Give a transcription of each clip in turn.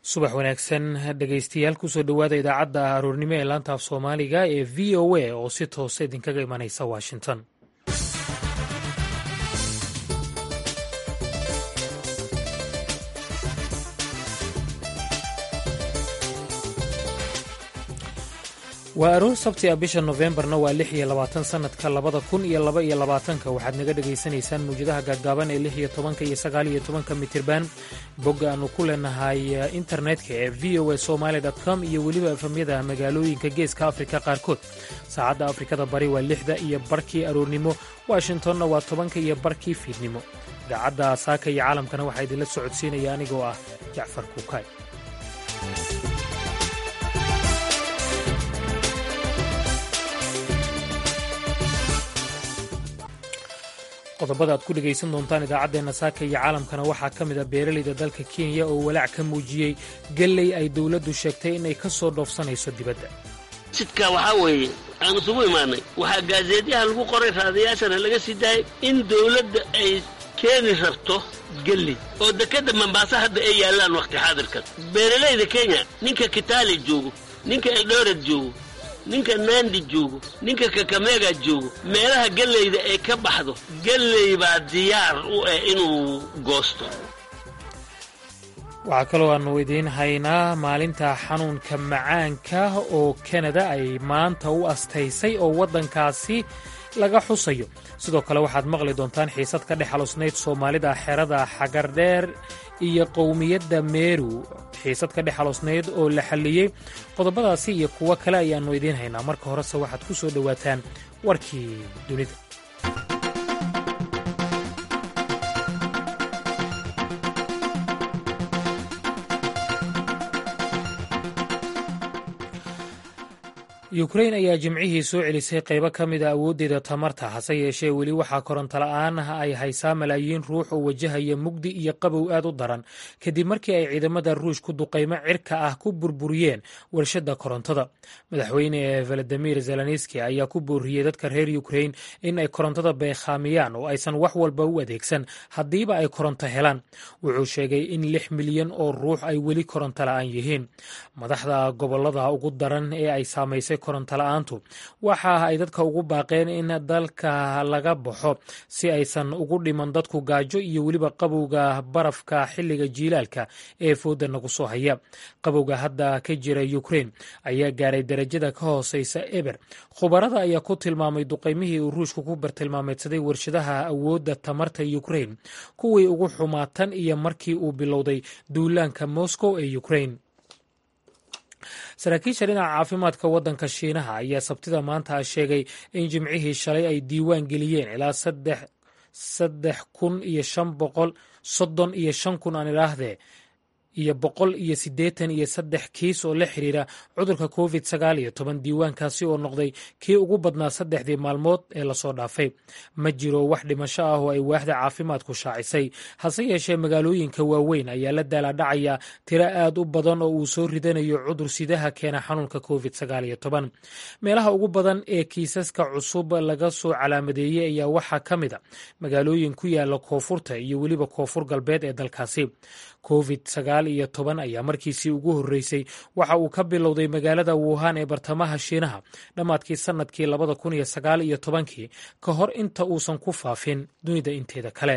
subax wanaagsan dhegaystayaal kusoo dhowaada idaacadda aroornimo ee laanta af soomaaliga ee v o a oo si toosa idinkaga imanaysa washington. waa aroor sabti a bisha nofembarna waa 26 sannadka 2022 waxaad naga dhegaysanaysaan mawjadaha gaagaaban ee 16 iyo 19 mitirban bogga aanu ku leenahay internetka ee voa somali.com iyo weliba efamyada magaalooyinka geeska afrika qaarkood. saacadda afrikada bari waa 6 iyo barkii aroornimo, washingtonna waa 10 iyo barkii fiidnimo. idaacadda saaka iyo caalamkana waxaa idinla socodsiinaya anigoo ah jacfar kuukay. qodobada aad ku dhegaysan doontaan idaacaddeenna saaka iyo caalamkana waxaa ka mid a beeralayda dalka kenya oo walaac ka muujiyey galley ay dowladdu sheegtay inay ka soo dhoofsanayso dibadda. sidka waxaa weeye aan isugu imaanay waxaa gaazeedyaha lagu qoray raadayaashana laga sii daayay in dowladda ay keeni rabto galley oo dekedda Mombasa hadda ay yaallaan waqti xaadirkan. beeralayda kenya ninka Kitale joogo, ninka Eldoret joogo, ninka Nandi joogo, ninka Kakamega joogo, meelaha galleyda ay ka baxdo galley baa diyaar u ah inuu goosto. waxaa kaloo aanu idiin haynaa maalinta xanuunka macaanka oo Kanada ay maanta u astaysay oo waddankaasi laga xusayo. sidoo kale waxaad maqli doontaan xiisad ka dhex xalusnayd Soomaalida xerada Xagardheer iyo qowmiyadda Meru, xiisad ka dhex xalusnayd oo la xalliyey. qodobadaasi iyo kuwo kale ayaannu idiin haynaa. marka horese waxaad ku soo dhowaataan warkii dunida. yukrain ayaa jimcihii soo celisay qaybo ka mid a awooddeeda tamarta, hase yeeshee weli waxaa korontola-aan ay haysaa malaayiin ruux oo wajahaya mugdi iyo qabow aad u daran kadib markii ay ciidamada ruushku duqaymo cirka ah ku burburiyeen warshadda korontada. madaxweyne valadimir zelenski ayaa ku booriyey dadka reer yukrain in ay korontada beekhaamiyaan oo aysan wax walba u adeegsan haddiiba ay koronto helaan. wuxuu sheegay in 6 milyan oo ruux ay weli korontola-aan yihiin. madaxda gobollada ugu daran ee ay saamaysay korontola'aantu waxa ay dadka ugu baaqeen in dalka laga baxo si aysan ugu dhiman dadku gaajo iyo weliba qabowga barafka xilliga jiilaalka ee fooda nagu soo haya. qabowga hadda ka jira yukrain ayaa gaaray darajada ka hooseysa eber. khubarada ayaa ku tilmaamay duqaymihii uu ruushku ku bartilmaameedsaday warshadaha awoodda tamarta yukrain kuwii ugu xumaatan iyo markii uu bilowday duulaanka Moscow ee yukrain. saraakiisha dhinaca caafimaadka waddanka Shiinaha ayaa sabtida maanta sheegay in jimcihii shalay ay diiwaan geliyeen ilaa 3,535 aan idhaahdee iyo 183 kiis oo la xiriira cudurka COVID-19, diiwaankaasi oo noqday kii ugu badnaa 3 maalmood ee lasoo dhaafay. ma jiro wax dhimasho ah oo ay waaxda caafimaadku shaacisay, hase yeeshee magaalooyinka waaweyn ayaa la daaladhacaya tiro aad u badan oo uu soo ridanayo cudur sidaha keena xanuunka COVID-19. meelaha ugu badan ee kiisaska cusub laga soo calaamadeeyey ayaa waxaa ka mid a magaalooyin ku yaala koonfurta iyo weliba koonfur galbeed ee dalkaasi. COVID-19 ayaa markiisii ugu horreysay waxa uu ka bilowday magaalada Wuhan ee bartamaha Shiinaha dhammaadkii sannadkii 2019 ka hor inta uusan ku faafin dunida inteeda kale.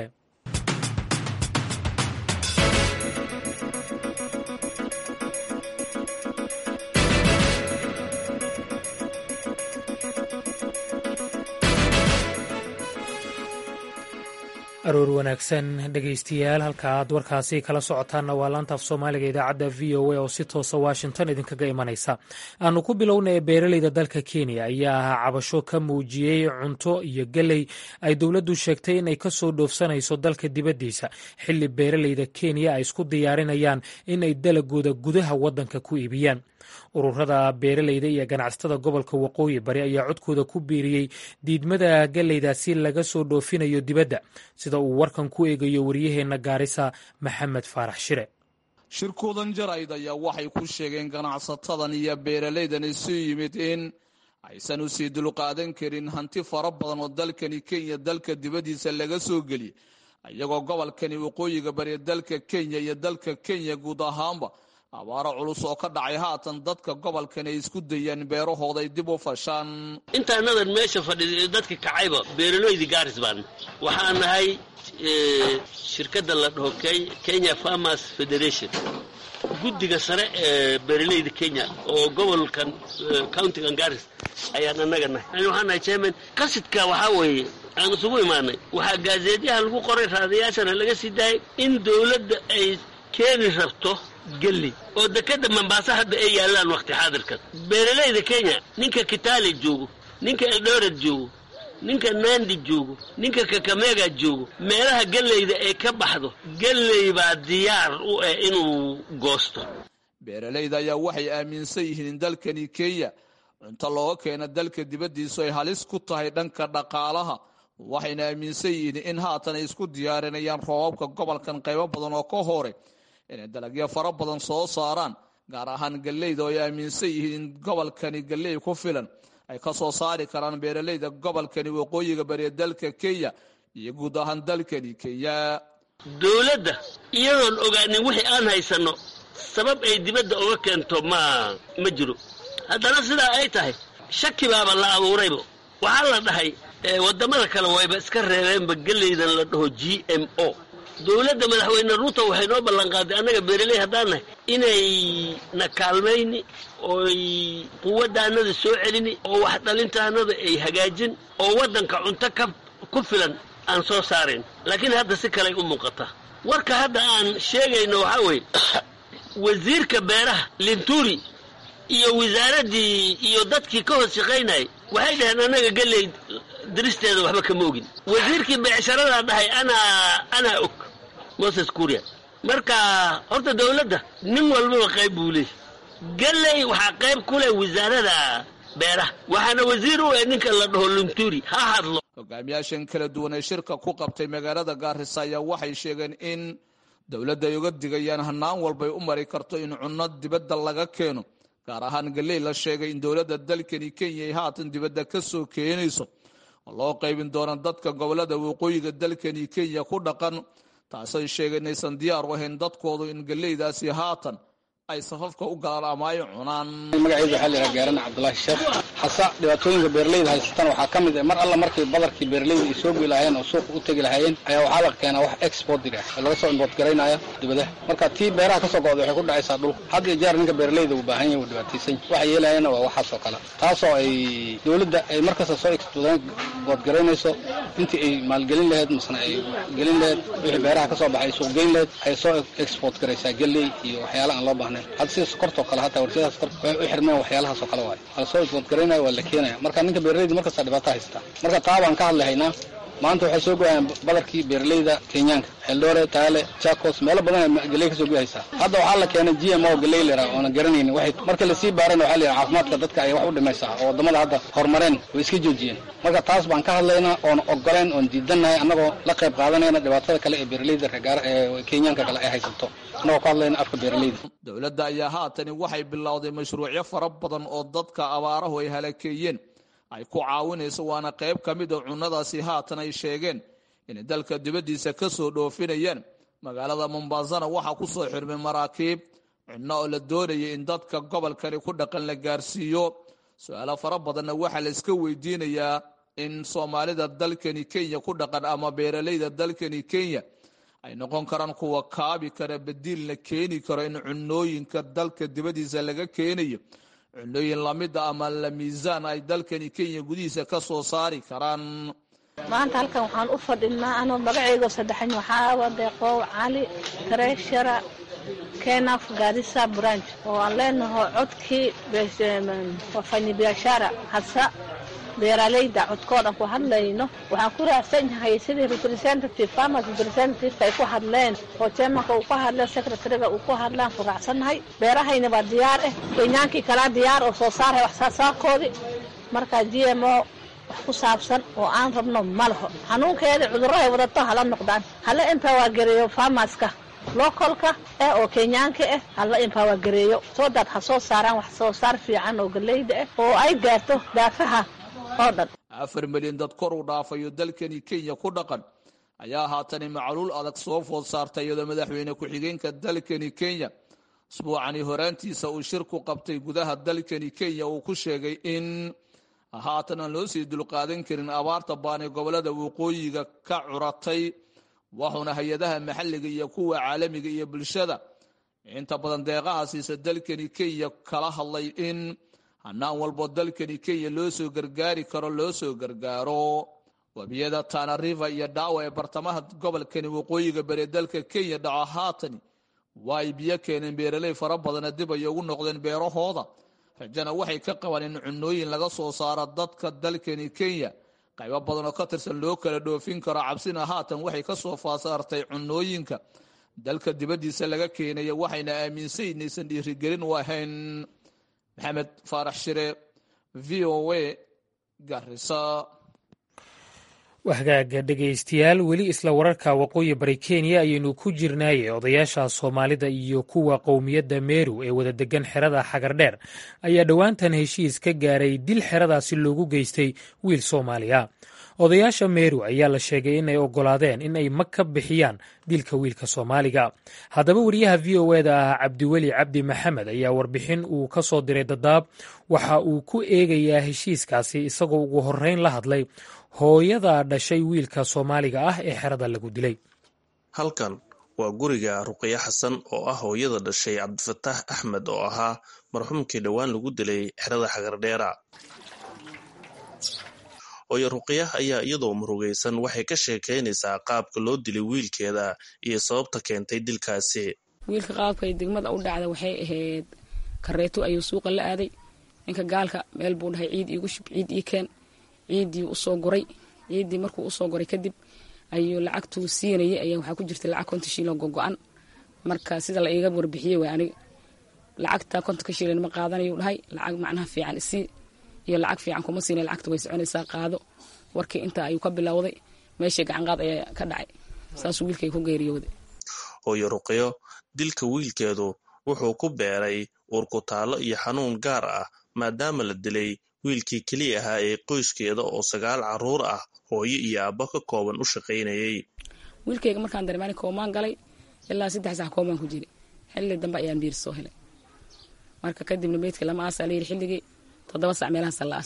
aroor wanaagsan dhegaystayaal, halka aad warkaasi kala socotaanna waa laanta af soomaaliga idaacadda v o a oo si toosa washington idinkaga imanaysa. aanu ku bilownay beeralayda dalka Kenya ayaa cabasho ka muujiyey cunto iyo galley ay dowladdu sheegtay inay ka soo dhoofsanayso dalka dibaddiisa xilli beeralayda Kenya ay isku diyaarinayaan inay dalagooda gudaha waddanka ku iibiyaan. ururada beeralayda iyo ganacsatada gobolka waqooyi bari ayaa codkooda ku biiriyey diidmada galleydaasi laga soo dhoofinayo dibadda, sida uu warkan ku eegayo wariyaheenna Gaarisa Maxamed Faarax Shire. shirkudan jarayd ayaa waxay ku sheegeen ganacsatadan iyo beeralaydan isu yimid in aysan u sii dulqaadan karin hanti fara badan oo dalkani Kenya dalka dibaddiisa laga soo geliyay, iyagoo gobolkani waqooyiga bari dalka Kenya iyo dalka Kenya guud ahaanba abaaro culus oo ka dhacay haatan dadka gobolkan ay isku dayeen beerahooda ay dib u fashaan. intaanadan meesha fadhiday dadka kacayba beeraleyda Gaaris baan waxaan nahay shirkadda la dhaho Kenya Farmers Federation guddiga sare ee beeraleyda Kenya oo gobolkan county-gan Gaaris ayaan anaga nahay waxaan nahay chairman qasidka waxa weeye aan isugu imaanay waxa gaazeedyaha lagu qoray raadiyaashana laga sii daayay in dawladda ay keeni rabto galli oo dekada Mombasa hadda ay yaalaan waqti xaadirkan beeraleyda Kenya ninka Kitale joogo ninka Eldoret joogo ninka Nandi joogo ninka Kakamega joogo meelaha galeyda ay ka baxdo galey baa diyaar u ah inuu goosto. beeraleyda ayaa waxay aaminsan yihiin in dalkani Kenya inta loo keeno dalka dibadiisa ay halis ku tahay dhanka dhaqaalaha waxayna aaminsan yihiin in haatan ay isku diyaarinayaan roobabka gobolkan qaybo badan oo ka hore inay dalagyo fara badan soo saaraan gaar ahaan galeyda oo ay aaminsan yihiin in gobolkani galey ku filan ay ka soo saari karaan beeraleyda gobolkani waqooyiga bari dalka Kenya iyo guud ahaan dalkani Kenya. dawladda iyadoon ogaanin wixii aan haysano sabab ay dibadda uga keento ma jiro haddana sidaa ay tahay shaki baaba la abuurayba waxaa la dhahay wadamada kale wayba iska reebeenba galeydan la dhaho GMO. dawladda madaxweyne Ruto waxay noo ballan qaaday anaga beeraley hadaan inay na kaalmayni oo quwadaanada soo celini oo wax dhalintaanada ay hagaajin oo wadanka cunto ku filan aan soo saareen laakiin hadda si kale u muuqata warka hadda aan sheegayno waxa weeye wasiirka beeraha Linturi iyo wasaaradii iyo dadkii ka hoos shaqeynay waxay dhaheen anaga galey diristeeda waxba kama ogin wasiirkii beecsharada dhahay ana og Moses Kuria marka horta dawladda nin walba qayb buu leeyahay galey waxa qayb ku leh wasaaradda beeraha waxaana wasiir u ah ninka la dhaho Linturi ha hadlo. hogaamiyaashan kala duwan ee shirka ku qabtay magaalada Garissa ayaa waxay sheegeen in dawladda ay uga digayaan hanaan walba ay u mari karto in cunno dibadda laga keeno gaar ahaan galey la sheegay in dawladda dalkani Kenya ay haatan dibadda ka soo keenayso loo qaybin doona dadka gobolada waqooyiga dalkani Kenya ku dhaqan taasoo sheegeen inaysan diyaar u ahayn dadkoodu in galeydaasi haatan ay safafka u galaan ama ay cunaan. magacaydu waxa la yiraahdaa Gaaran Cabdullaahi Sheekh hasa dhibaatooyinka beeraleyda haystaan waxaa ka mid ah mar alla markii badarkii beeraleyda ay soo bilaayeen oo suuq u tagi lahaayeen ayaa waxaa la keenaa wax export ah oo laga soo import gareynaya dibadda marka tii beeraha ka soo go'day waxay ku dhacaysaa dhul had iyo jeer ninka beeraleyda u baahan yahay dhibaataysan waxa yeelayna waa waxaas oo kale taasoo ay dawladda ay markasta soo export gareynayso intii ay maalgelin lahayd masna ay gelin lahayd wixii beeraha ka soo baxay suuq geyn lahayd ay soo export gareysaa galey iyo waxyaalaha aan loo baahnayn hadda si sokorto kale hata warshadaas kor u xirmeen waxyaalahaas oo kale waay hal soo export gareynayo waa la keenaya marka ninka beeraleyda markasta dhibaato haysta marka taabaan ka hadlahaynaa maanta waxay soo go'ayaan badarkii beeraleyda Kenyaanka Eldoret Tale Chakos meelo badan ay galey ka soo go'aysaa hadda waxaa la keenay GMO galey leeyahay oo aan garanaynin waxay marka la sii baaran waxaa la caafimaadka dadka ay wax u dhimaysaa oo wadamada hadda horumareen way iska joojiyeen marka taas baan ka hadlaynaa oo ogoleen oo diidanahay anagoo la qayb qaadanayna dhibaatada kale ee beeraleyda reer Kenyaanka kale ay haysato anagoo ka hadlayna afka beeraleyda. dawladda ayaa haatan waxay bilowday mashruucyo fara badan oo dadka abaarahu ay halakeeyeen ay ku caawinayso waana qayb ka mid ah cunnadaasi haatan ay sheegeen in dalka dibadiisa ka soo dhoofinayaan magaalada Mombasa waxa ku soo xirmay maraakiib cunno oo la doonayay in dadka gobolkani ku dhaqan la gaarsiiyo su'aalo fara badan waxa la iska weydiinayaa in Soomaalida dalkani Kenya ku dhaqan ama beeraleyda dalkani Kenya ay noqon karaan kuwa kaabi kara bedel la keeni karo in cunnooyinka dalka dibadiisa laga keenayo cunnooyin lamid ama la miisaan ay dalkani Kenya gudihiisa ka soo saari karaan. maanta halkan waxaan u fadhinaa anoo magacayga saddexan waxaa wadeeqo Cali Treasurer Kenaf Garissa branch oo aan leenahay codkii wafani biashara hasa beeraleyda codkooda ku hadlayno waxaan ku raacsanahay sidii representative farmers representative ay ku hadleen oo chairmanka uu ku hadlay secretary-ga uu ku hadlaan ku raacsanahay beerahayna waa diyaar ah Kenyaankii kala diyaar oo soo saaray wax saasaarkoodii marka GMO wax ku saabsan oo aan rabno malaho xanuunkeeda cudurrada wadato hala noqdaan hala empower gareeyo farmerska localka oo Kenyaanka hala empower gareeyo soo dad ha soo saaraan wax soo saar fiican oo galeyda oo ay gaarto daafaha 4 milyan dad kor u dhaafayo dalkani Kenya ku dhaqan ayaa haatan macluul adag soo food saartay iyadoo madaxweyne ku xigeenka dalkani Kenya usbuucani horaantiisa uu shir ku qabtay gudaha dalkani Kenya uu ku sheegay in haatan aan loo sii dulqaadan karin abaarta baan ee gobolada waqooyiga ka curatay waxuna hay'adaha maxalliga iyo kuwa caalamiga iyo bulshada inta badan deeqahaasiisa dalkani Kenya kala hadlay in hanaan walbo dalkani Kenya loo soo gargaaro wabiyada Tana River iyo Dawa ee bartamaha gobolkani waqooyiga bari dalka Kenya dhaca haatan way biyo keeneen beeraley fara badan dib ay ugu noqdeen beerahooda rajana waxay ka qabaan in cunooyin laga soo saaro dadka dalkani Kenya qaybo badan oo ka tirsan loo kala dhoofin karo cabsina haatan waxay ka soo faasaartay cunooyinka dalka dibadiisa laga keenayo waxayna aaminsan inaysan dhiirigelin wahayn Maxamed Faarax Shire VOA Garissa waxgaaga dhegaystayaal weli isla wararka waqooyi bari Kenya ayaynu ku jirnaayay odayaasha Soomaalida iyo kuwa qowmiyadda Meru ee wada degan xerada Xagardheer ayaa dhowaantan heshiis ka gaaray dil xeradaasi loogu geystay wiil Soomaaliya odayaasha Meru ayaa la sheegay in ay ogolaadeen in ay mag ka bixiyaan dilka wiilka Soomaaliga haddaba wariyaha VOA-da Cabdiweli Cabdi Maxamed ayaa warbixin uu ka soo diray Dadaab waxa uu ku eegayaa heshiiskaasi isagoo ugu horreyn la hadlay hooyada dhashay wiilka Soomaaliga ah ee xerada lagu dilay halkan waa guriga Ruqiya Xasan oo ah hooyada dhashay Cabdifataax Axmed oo ahaa marxuumkii dhawaan lagu dilay xerada Xagardheera hooyo Ruqiya ayaa iyadoo murugaysan waxay ka sheekeynaysaa qaabka loo dilay wiilkeeda iyo sababta keentay dilkaasi wiilka qaabka degmada u dhacday waxay ahayd kareeto ayuu suuqa la aaday ninka gaalka meel buu dhahay ciid iigu shub ciid ii keen ciidii u soo goray ciidii markuu u soo goray kadib ayuu lacagtu siinayay ayaa waxa ku jirtay lacag 50 shilin go'an marka sida la iiga warbixiyay way aniga lacagta 50 shilin ma qaadanayo dhahay lacag macnaha fiican isii iyo lacag fiican kuma siinay lacagtu way soconaysaa qaado warkii inta ayuu ka bilowday meeshii gacan qaad ayaa ka dhacay saas wiilkay ku geeriyooday hooyo Ruqiyo dilka wiilkeedu wuxuu ku beeray uur ku taalo iyo xanuun gaar ah maadaama la dilay wiilkii kaliya ahaa ee qoyskeeda oo 9 caruur ah hooyo iyo aabba ka kooban u shaqaynayay wiilkayga markaan dareemay koomaan galay ilaa 3 sax koomaan ku jiray xilli dambe ayaan biir soo helay marka kadibna meedka lama aasaalay xilligii 7 sax meelaha salaas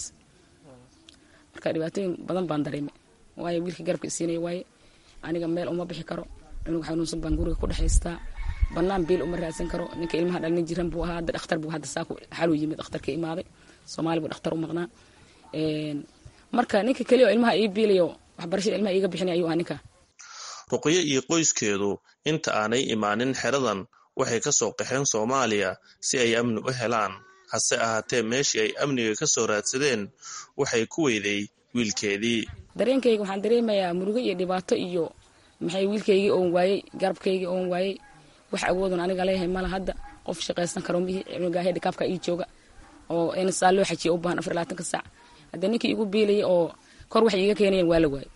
marka dhibaatooyin badan baan dareemay waayo wiilkii garabka siinay waaye aniga meel uma bixi karo inuu xanuunsan baan guriga ku dhaxaystaa banaan biil uma raadsan karo ninka ilmaha dhalin jiran buu ahaa dhakhtar buu hadda saako xal u yimid dhakhtarka imaaday Soomaali buu dhakhtar u maqnaa marka ninka kaliya ilmaha ii biiliyo waxbarashada ilmaha iiga bixinay ayuu ninka Ruqiya iyo qoyskeedu inta aanay imaanin xeradan waxay ka soo qaxeen Soomaaliya si ay amni u helaan hase ahaatee meeshii ay amniga ka soo raadsadeen waxay ku weyday wiilkeedii dareenkayga waxaan dareemayaa murugo iyo dhibaato iyo maxay wiilkaygii oo waayay garabkaygii oo waayay wax awoodun aniga leeyahay mala hadda qof shaqaysan karo mihi cilmiga dhikaafka ii jooga oo in saalo xajiyo u baahan 24 saac hadda ninkii igu biilay oo kor wax iiga keenayeen waa la waayay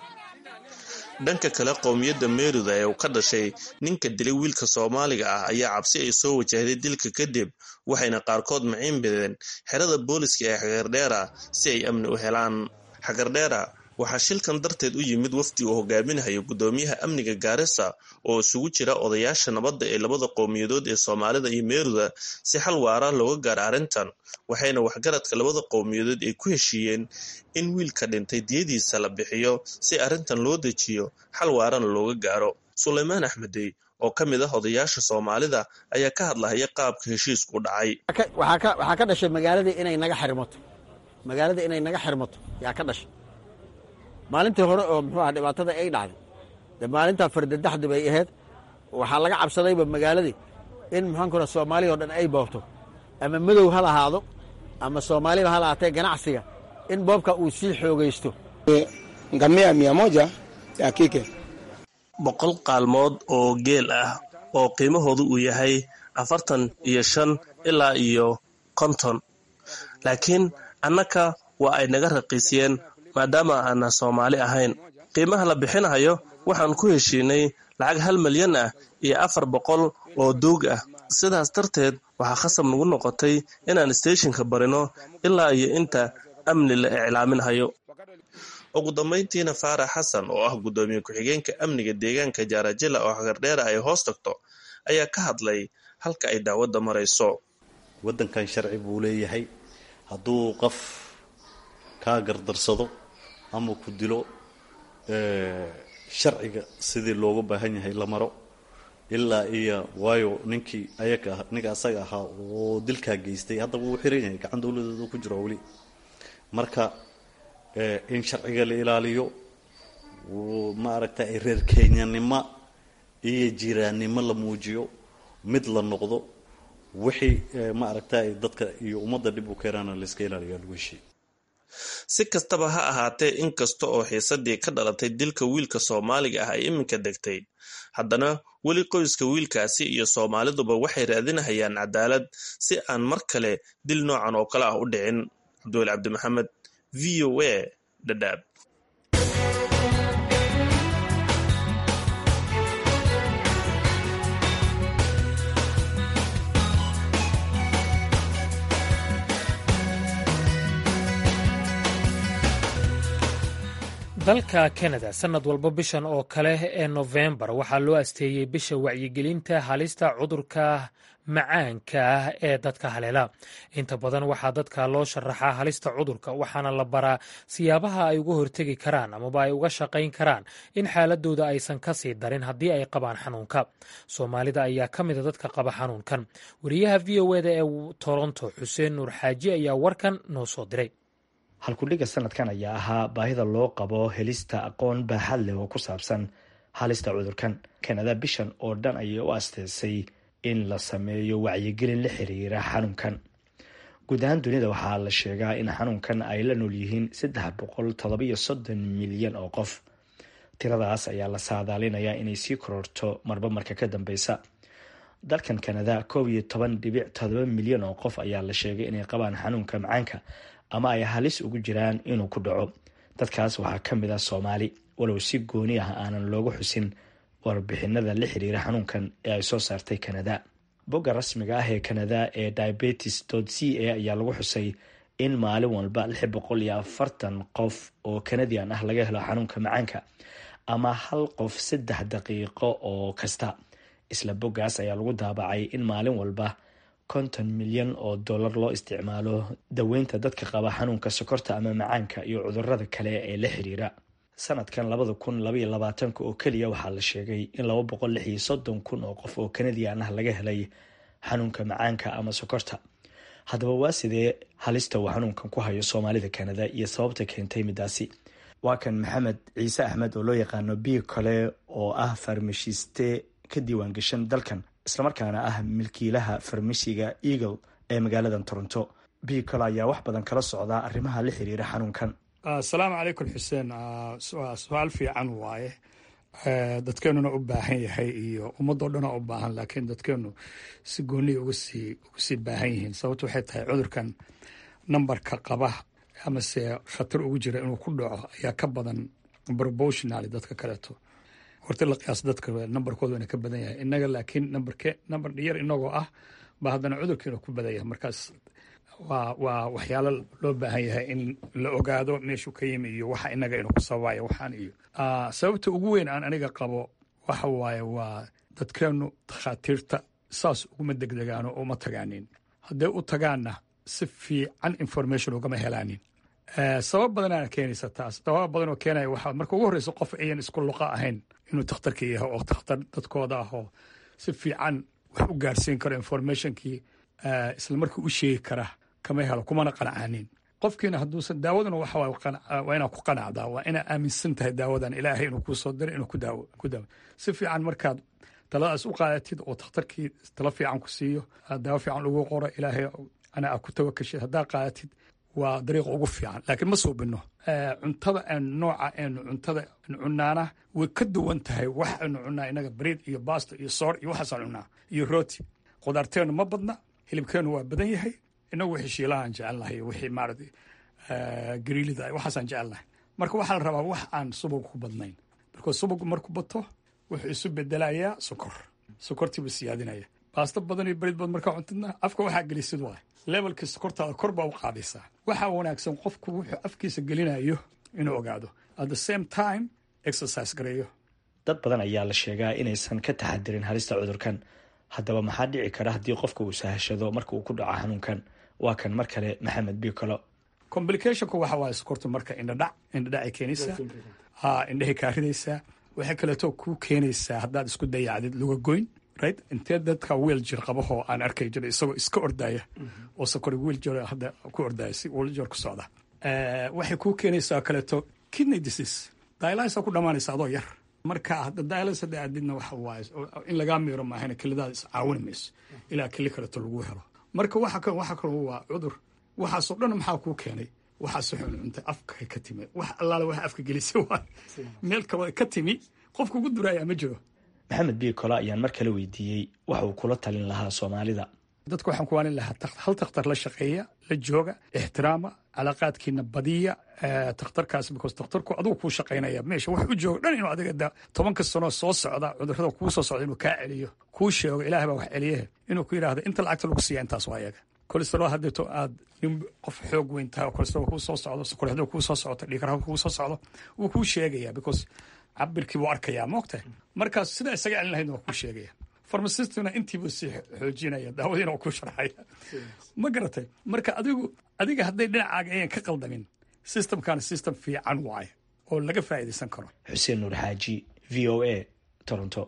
dhanka kale qowmiyadda Meruda ee ka dhashay ninka dilay wiilka Soomaaliga ah ayaa cabsi ay soo wajahday dilka kadib waxayna qaarkood maciin bideen xerada booliska ee Xagardheera si ay amni u helaan Xagardheera waxaa shilkan darteed u yimid wafdi uu hogaaminayo gudoomiyaha amniga Garissa oo isugu jira odayaasha nabadda ee labada qowmiyadood ee Soomaalida iyo Meruda si xal waara looga gaaro arrintan waxayna waxgaradka labada qowmiyadood ay ku heshiiyeen in wiilka dhintay diyadiisa la bixiyo si arrintan loo dejiyo xal waarana looga gaaro Suleymaan Axmedey oo ka mid ah odayaasha Soomaalida ayaa ka hadlaya qaabka heshiisku u dhacay waxa ka dhashay magaalada inay naga xirmato yaa ka dhashay maalintii hore oo muxuu ahaa dhibaatada ay dhacday maalinta fardadaxdu bay ahayd waxa laga cabsadayba magaaladii in maxaan kula Soomaaliya oo dhan ay boobto ama madow hal ahaado ama Soomaaliya hal ahaatee ganacsiga in boobka uu sii xoogaysto ngamia 100 ya kike 100 qaalmood oo geel ah oo qiimahoodu uu yahay 45 ilaa iyo 50 laakiin annaka waa ay naga raqiisiyeen maadaama aan Soomaali ahayn qiimaha la bixinayo waxaan ku heshiinay lacag 1 milyan ah iyo 400 oo doog ah sidaas darteed waxa khasab nagu noqotay inaan stationka barino ilaa iyo inta amni la iclaaminayo ugu dambeyntiina Faarax Xasan oo ah gudoomiye ku-xigeenka amniga deegaanka Jaarajila oo Xagardheera ay hoos tagto ayaa ka hadlay halka ay daawadda marayso. waddankan sharci buu leeyahay. hadduu qof kaa gardarsado ama ku dilo sharciga sidii loogu baahan yahay la maro ilaa iyo waayo ninka asaga ahaa oo dilkaa geystay haddaba wuu xiran yahay, gacan dawladeedu ku jiro weli. marka in sharciga la ilaaliyo, maaragtay reer kenyanimo iyo jiraannimo la muujiyo, mid la noqdo, wixii maaragtay dadka iyo ummadda dhib u keenana la iska ilaaliyo lagu heshiiyo. si kastaba ha ahaatee, inkasta oo xiisadii ka dhalatay dilka wiilka Soomaaliga ah ay iminka degtay, haddana weli qoyska wiilkaasi iyo Soomaaliduba waxay raadinayaan cadaalad si aan mar kale dil noocan oo kale ah u dhicin. Cabduul Cabdi Maxamed, VOA, Dadaab. dalka Canada sanad walba bishan oo kale ee November waxaa loo asteeyey bisha wacyigelinta halista cudurka macaanka ee dadka haleela. inta badan waxaa dadka loo sharaxaa halista cudurka, waxaana la baraa siyaabaha ay uga hortegi karaan amaba ay uga shaqayn karaan in xaaladooda aysan ka sii darin haddii ay qabaan xanuunka. Soomaalida ayaa ka mida dadka qaba xanuunkan. wariyaha VOA-da ee Toronto Xuseen Nuur Xaaji ayaa warkan noo soo diray. halkudhiga sanadkan ayaa ahaa baahida loo qabo helista aqoon baaxad leh oo ku saabsan halista cudurkan. Kanada bishan oo dhan ayay u asteysay in la sameeyo wacyigelin la xiriira xanuunkan. guud ahaan dunida waxaa la sheegaa in xanuunkan ay la nool yihiin 337 milyan oo qof. tiradaas ayaa la saadaalinayaa inay sii kororto marba marka ka dambeysa. dalkan Kanada 11.7 milyan oo qof ayaa la sheegay inay qabaan xanuunka macaanka ama ay halis ugu jiraan inuu ku dhaco. dadkaas waxaa ka mid ah Soomaali, walow si gooni ah aanan loogu xusin warbixinada la xiriira xanuunkan ee ay soo saartay Kanada. bogga rasmiga ah ee Kanada ee diabetes.ca ayaa lagu xusay in maalin walba 640 qof oo Canadian ah laga helo xanuunka macaanka ama hal qof 3 daqiiqo oo kasta. isla boggaas ayaa lagu daabacay in maalin walba $50 milyan loo isticmaalo daweynta dadka qaba xanuunka sokorta ama macaanka iyo cudurrada kale ee la xiriira. sanadkan 2022 oo keliya waxaa la sheegay in 236,000 oo qof oo Canadian ah laga helay xanuunka macaanka ama sokorta. haddaba waa sidee halista uu xanuunkan ku hayo Soomaalida Canada iyo sababta keentay midaasi? waa kan Maxamed Ciise Axmed oo loo yaqaano Biyo Kale oo ah farmashiste ka diiwaan gashan dalkan, islamarkaana ah milkiilaha farmasiga Eagle ee magaalada Toronto. Biyo Kale ayaa wax badan kala socda arrimaha la xiriira xanuunkan. asalaamu calaykum Xuseen. su'aal fiican waaye. dadkeenuna u baahan yahay iyo ummadoo dhan u baahan, laakiin dadkeenu si gooni uga sii baahan yihiin. sababtu waxay tahay cudurkan nambarka qaba ama se khatar ugu jira inuu ku dhaco ayaa ka badan proportional dadka kaleeto. horta la qiyaas dadka nambarkooda inay ka badan yahay inaga, laakiin nambar yar inagoo ah baa haddana cudurkiina ku badan yahay. markaas waa waxyaalo loo baahan yahay in la ogaado meeshuu ka yimi iyo waxa inaga inuu ku sababayo waxaan. iyo sababta ugu weyn aan aniga qabo waxa waaye waa dadkeenu takhaatiirta saas uguma degdegaano oo ma tagaanin. hadday u tagaanna si fiican information ugama helaanin. sabab badanaana keenaysa taas. sabab badan oo keenaya waxaa marka ugu horreysa qof ayan isku luqa ahayn inuu takhtarka yahay oo takhtar dadkooda ah oo si fiican wax u gaarsiin karo informationkii isla markii u sheegi kara kama helo, kumana qanacaanin. qofkiina hadduusan daawaduna waa inaa ku qanacdaa, waa inaa aaminsan tahay daawadan ilaahay inuu kuu soo diray inuu ku daawo. si fiican markaad taladaas u qaadatid oo takhtarkii talo fiican ku siiyo, daawo fiican ugu qoro, ilaahay anaa ku tawakashid haddaa qaadatid, waa dariiqa ugu fiican. laakiin ma suubino cuntada nooca cuntada cunaana way ka duwan tahay. wax aynu cunaa inaga bariid iyo baasto iyo soor iyo waxaasaan cunaa iyo rooti. qudaarteenu ma badna, hilibkeenu waa badan yahay. inagu wixii shiilahaan jecelnahay iyo wixii maaragtay gariilida waxaasaan jecelnahay. marka waxaa la rabaa wax aan subag ku badnayn, marka subag markuu bato wuxuu isu bedelayaa sokortiibu siyaadinaya. baasto badan iyo bariid badan markaa cuntidna afka waxaa gelisid waay levelkii sokortaada kor baa u qaadaysaa. waxaa wanaagsan qofku wuxuu afkiisa gelinayo inuu ogaado, at the same time exercise gareeyo. dad badan ayaa la sheegaa inaysan ka taxadirin halista cudurkan. haddaba maxaa dhici kara haddii qofka uu sahashado marka uu ku dhaco xanuunkan? waa kan mar kale Maxamed Bikolo. complicationku waxa waaye sokortu marka indhadhacay keenaysaa, indhahay kaa ridaysaa. waxay kaleeto ku keenaysaa haddaad isku dayacdid lugagoyn, right? intee dadka wheelchair qabahoo aan arkay jira isagoo iska ordaya oo sokor wheelchair hadda ku ordaya si wheelchair ku socda. waxay ku keenaysaa kaleeto kidney disease, dialysis ku dhamaanaysa adoo yar. marka hadda dialysis hadda aadidna waxa waaye in lagaa miiro maahana kelidaada is caawin mayso ilaa keli kaleeto lagu helo. marka waxa kaloo waa cudur. waxaasoo dhan maxaa kuu keenay? waxaasoo xun cuntay afka ka timi, wax allaale wax afka gelisay waa meel kale ka timi, qofka ugu duraaya ma jiro. Maxamed Bikolo ayaan mar kale weydiiyey waxa uu kula talin lahaa Soomaalida. dadka waxaan ku waalin lahaa hal takhtar la shaqeeya, la jooga, ixtiraama, calaaqaadkiina badiya takhtarkaas, because takhtarku adigu kuu shaqaynaya meesha wax u jooga dhan inuu adiga 10 sano soo socda cudurrada kuu soo socda inuu kaa celiyo, kuu sheego ilaahay baa wax celiye, inuu ku yidhaahdo inta lacagta lagu siiya intaas waa ayaga. cholesterol haddeeto aad nin qof xoog weyn tahay oo cholesterol kuu soo socdo, sokorxdo kuu soo socdo, dhiigkarka kuu soo socdo, wuu kuu sheegaya because cabirkii buu arkayaa moogtahay. markaas sida isaga celin lahaydna waa kuu sheegaya. farmasistuna intiibuu sii xoojinaya, daawadiina waa kuu sharxaya. ma garatay? marka adiga hadday dhinacaaga ayan ka qaldamin, systemkana system fiican waaye oo laga faa'iidaysan karo. Xuseen Nuur Xaaji, VOA, Toronto.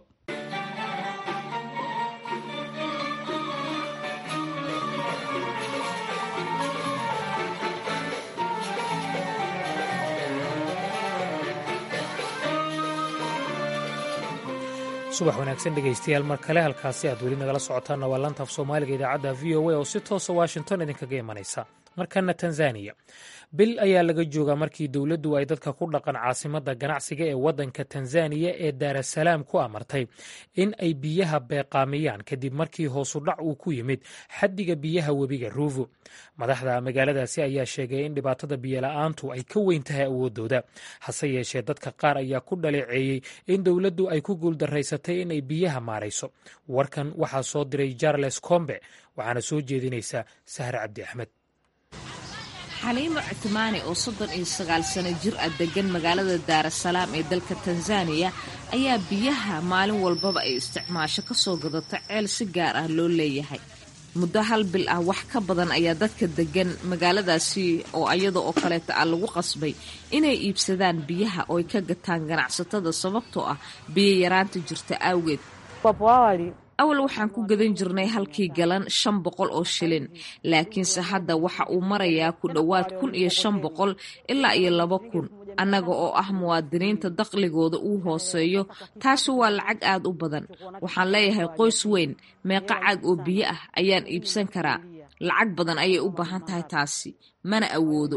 subax wanaagsan dhegaystayaal mar kale, halkaasi aad weli nagala socotaanna waa laanta af soomaaliga idaacadda v o a oo si toosa Washington idinkaga imanaysa. markana Tanzania, bil ayaa laga joogaa markii dowladdu ay dadka ku dhaqan caasimadda ganacsiga ee waddanka Tanzania ee Dar es Salaam ku amartay in ay biyaha beeqaamiyaan kadib markii hoosu dhac uu ku yimid xaddiga biyaha webiga Ruvu. madaxda magaaladaasi ayaa sheegay in dhibaatada biyola'aantu ay ka weyn tahay awoodooda, hase yeeshee dadka qaar ayaa ku dhaleeceeyey in dowladdu ay ku guuldaraysatay in ay biyaha maarayso. warkan waxaa soo diray Charles Kombe, waxaana soo jeedinaysa Sahre Cabdi Axmed. xaliimo cutmaani oo 39 sano jir ah degan magaalada Dar es Salaam ee dalka Tanzania ayaa biyaha maalin walbaba ay isticmaasho ka soo gadata ceel si gaar ah loo leeyahay. muddo hal bil ah wax ka badan ayaa dadka degan magaaladaasi oo ayada oo kaleeta ah lagu qasbay inay iibsadaan biyaha oo ay ka gataan ganacsatada sababtoo ah biyo yaraanta jirta awgeed. awal waxaan ku gadan jirnay halkii galan 500 oo shilin, laakiinse hadda waxa uu marayaa ku dhowaad 1500 ilaa 2000, annaga oo ah muwaadiniinta dakhligooda uu hooseeyo. taasi waa lacag aad u badan. waxaan leeyahay qoys weyn, meeqa caag oo biyo ah ayaan iibsan karaa? lacag badan ayay u baahan tahay taasi, mana awoodo.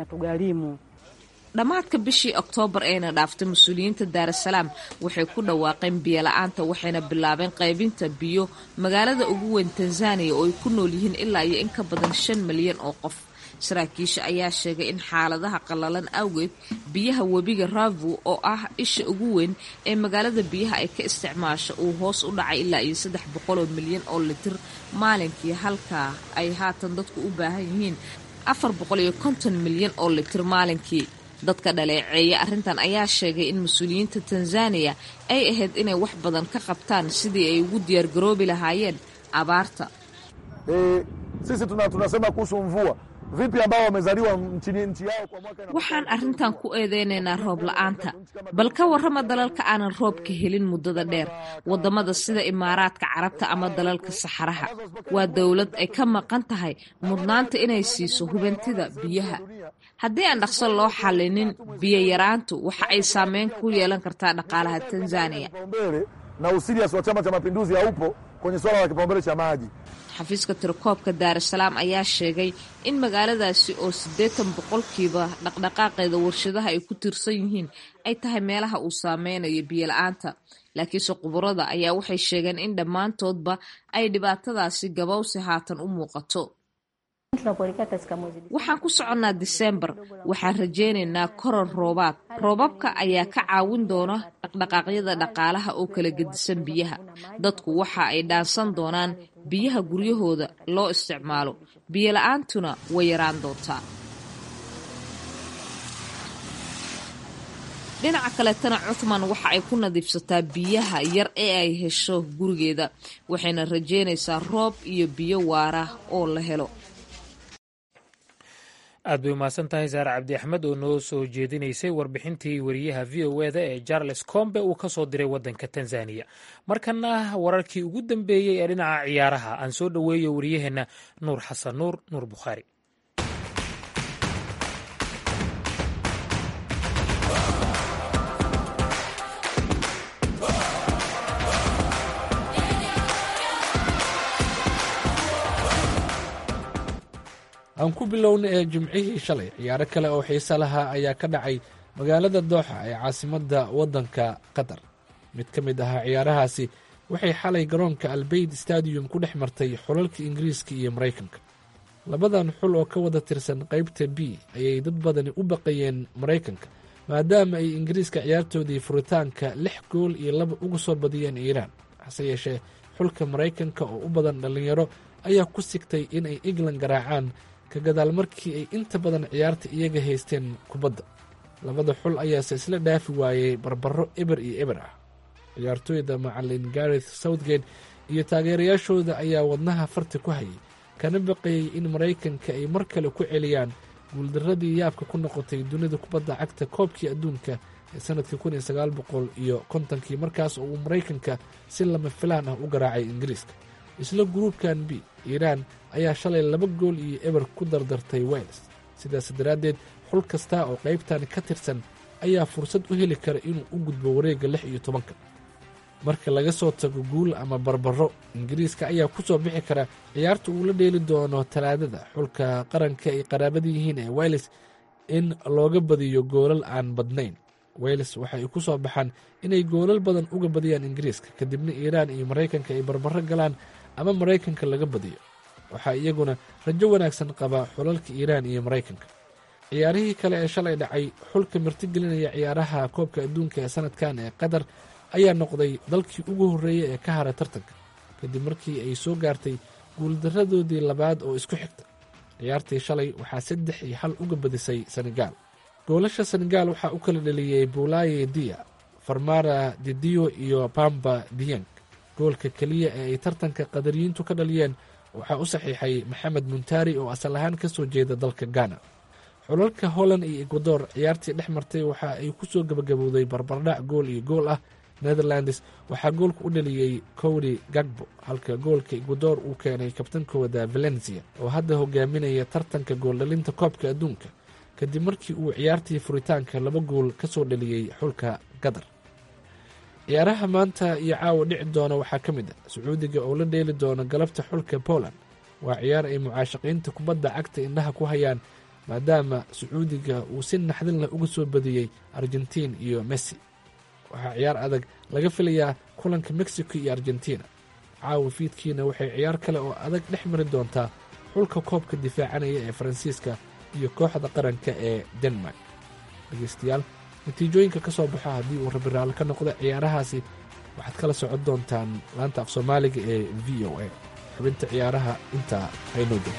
dhammaadka bishii Oktoobar eena dhaaftay, mas-uuliyiinta Dar es Salaam waxay ku dhawaaqeen biyo la'aanta, waxayna bilaabeen qaybinta biyo magaalada ugu weyn Tanzania oo ay ku nool yihiin ilaa iyo in ka badan 5 milyan oo qof. saraakiisha ayaa sheegay in xaaladaha qallalan awgeed biyaha webiga Ruvu oo ah isha ugu weyn ee magaalada biyaha ay ka isticmaasho uu hoos u dhacay ilaa iyo 300 milyan oo litir maalinkii, halka ay haatan dadku u baahan yihiin 450 milyan oo litir maalinkii. dadka dhaleeceeya arrintan ayaa sheegay in mas-uuliyiinta Tanzania ay ahayd inay wax badan ka qabtaan sidii ay ugu diyaar garoobi lahaayeen abaarta. sisi tunasema kuhusu mvua vipi ambao wamezaliwa nchi yao kwa mwaka. waxaan arrintan ku eedeynaynaa roob la'aanta, bal ka warrama dalalka aanan roobka helin muddada dheer, waddamada sida Imaaraadka Carabta ama dalalka Saxaraha. waa dowlad ay ka maqan tahay mudnaanta inay siiso hubintida biyaha. haddii aan dhaqso loo xallinin biyo yaraantu waxa ay saameyn ku yeelan kartaa dhaqaalaha Tanzania. na usirias wa Chama cha Mapinduzi haupo kwenye swala la kipaumbele cha maji. xafiiska tirakoobka Dar es Salaam ayaa sheegay in magaaladaasi oo 80% dhaqdhaqaaqeeda warshadaha ay ku tirsan yihiin ay tahay meelaha uu saameynayo biyo la'aanta, laakiinse khubarada ayaa waxay sheegeen in dhammaantoodba ay dhibaatadaasi gabowsi haatan u muuqato. waxaan ku soconnaa Diseembar, waxaan rajaynaynaa koror roobaad. roobabka ayaa ka caawin doona dhaqdhaqaaqyada dhaqaalaha oo kala gedisan biyaha. dadku waxa ay dhaansan doonaan biyaha guryahooda loo isticmaalo, biyo la'aantuna way yaraan doontaa. dhinaca kaletana cuthman waxa ay ku nadiifsataa biyaha yar ee ay hesho gurigeeda waxayna rajeynaysaa roob iyo biyo waara oo la helo. aad bay umahadsan tahay saare cabdi axmed oo noo soo jeedinaysay warbixintii wariyaha v o eda ee charles combe uu ka soo diray waddanka tanzaniya. markana wararkii ugu dambeeyey ee dhinaca ciyaaraha aan soo dhoweeyo wariyaheenna nuur xasan nuur bukhaari. aan ku bilowna ee jimcihii shalay ciyaaro kale oo xiise lahaa ayaa ka dhacay magaalada dooxa ee caasimadda waddanka qatar. mid ka mid ahaa ciyaarahaasi waxay xalay garoonka albayd stadium ku dhex martay xulalka ingiriiska iyo maraykanka. labadan xul oo ka wada tirsan qaybta b ayay dad badani u baqayeen maraykanka maadaama ay ingiriiska ciyaartoodii furitaanka 6-2 uga soo badiyeen iiraan. hase yeeshee xulka maraykanka oo u badan dhallinyaro ayaa ku sigtay in ay england garaacaan ka gadaal markii ay inta badan ciyaarta iyaga haysteen kubadda. labada xul ayaase isla dhaafi waayey barbaro eber iyo eber ah. ciyaartooyda macalin gareth southgate iyo taageerayaashooda ayaa wadnaha farta ku hayay kana baqayey in maraykanka ay mar kale ku celiyaan guuldaradii yaabka ku noqotay dunida kubadda cagta koobkii adduunka ee sanadkii 1950 markaas oo uu maraykanka si lama filaan ah u garaacay ingiriiska. isla gruubkan b iiraan ayaa shalay 2-0 ku dardartay wales. sidaas daraaddeed xul kasta oo qaybtan ka tirsan ayaa fursad u heli kara inuu u gudbo wareegga 16. marka laga soo tago guul ama barbaro, ingiriiska ayaa ku soo bixi kara ciyaarta uu la dheeli doono talaadada xulka qaranka ay qaraabada yihiin ee wales in looga badiyo goolal aan badnayn. wales waxa ay ku soo baxaan inay goolal badan uga badiyaan ingiriiska kadibna iiraan iyo maraykanka ay barbaro galaan ama maraykanka laga badiyo. waxaa iyaguna rajo wanaagsan qaba xulalka iiraan iyo maraykanka. ciyaarihii kale ee shalay dhacay, xulka martigelinaya ciyaaraha koobka adduunka ee sanadkan ee qatar ayaa noqday dalkii ugu horreeyey ee ka hara tartanka kadib markii ay soo gaartay guuldaradoodii labaad oo isku xigta. ciyaartii shalay waxaa 3-1 uga badisay senegaal. goolasha senegaal waxaa u kala dhaliyey Boulaye Dia, Farmara Didio iyo Bamba Dieng. goolka keliya ee ay tartanka qadariyiintu ka dhaliyeen waxaa u saxiixay Maxamed Muntari oo asal ahaan ka soo jeeda dalka Ghana. xulalka Holland iyo Ecuador ciyaartii dhex martay waxa ay ku soo gabagabowday barbardhac gool iyo gool ah. Netherlands waxaa goolka u dhaliyey Cody Gakpo halka goolka Ecuador uu keenay kabtankooda Valencia oo hadda hogaaminaya tartanka gooldhalinta koobka adduunka kadib markii uu ciyaartii furitaanka 2 gool ka soo dhaliyey xulka Qatar. ciyaaraha maanta iyo caawa dhici doona waxaa ka mid ah Sacuudiga oo la dheeli doona galabta xulka Poland. waa ciyaar ay mucaashaqiinta kubadda cagta indhaha ku hayaan maadaama Sacuudiga uu si naxdin leh uga soo badiyey Argentina iyo Messi. waxaa ciyaar adag laga filayaa kulanka Mexico iyo Argentina. caawa fiidkiina waxay ciyaar kale oo adag dhex mari doontaa xulka koobka difaacanaya ee Faransiiska iyo kooxda qaranka ee Denmark. dhegeystayaal, natiijooyinka ka soo baxa haddii uu Rabbi raali ka noqdo ciyaarahaasi waxaad kala socon doontaan laanta af Soomaaliga ee VOA. xubinta ciyaaraha intaa haynoo joogto.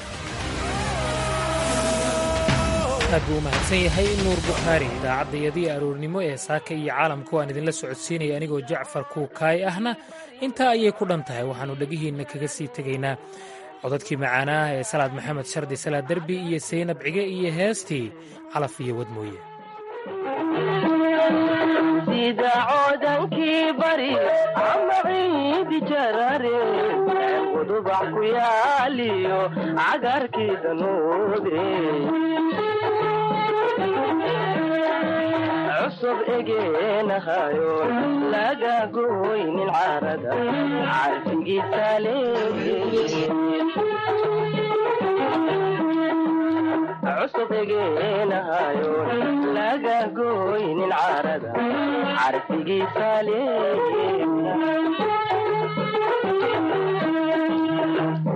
aad buu u mahadsan yahay nuur bukhaari. idaacaddayadii aroornimo ee saaka iyo caalamku aan idinla socodsiinaya anigoo Jacfar Kuukaay ahna intaa ayay ku dhan tahay. waxaannu dhegihiinna kaga sii tegaynaa codadkii macaanaah ee Salaad Maxamed Shardi, Salaad Derbi iyo Saynab Cige iyo heestii calaf iyo wadmooye. sida coodankii bari ama ciidi jarare qudubac ku yaaliyo cagarkii danuude cusub egeenahayo laga goynin carada carfigiisa cusub egeenahayo laga goynin carada carfigiisa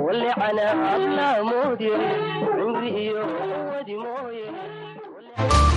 walicana ablaamoodio cimri iyo wadi mooye